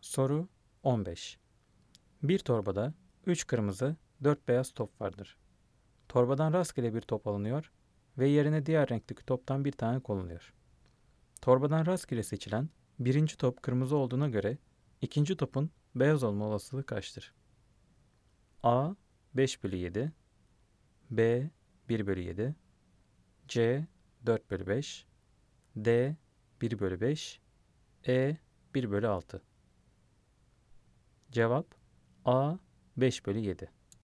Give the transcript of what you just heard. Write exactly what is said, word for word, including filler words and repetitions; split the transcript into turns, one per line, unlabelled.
Soru on beş. Bir torbada üç kırmızı, dört beyaz top vardır. Torbadan rastgele bir top alınıyor ve yerine diğer renkteki toptan bir tane konuluyor. Torbadan rastgele seçilen birinci top kırmızı olduğuna göre ikinci topun beyaz olma olasılığı kaçtır? A. beş bölü yedi, B. bir bölü yedi, C. dört bölü beş, D. bir bölü beş, E. bir bölü altı. Cevap A. beş bölü yedi.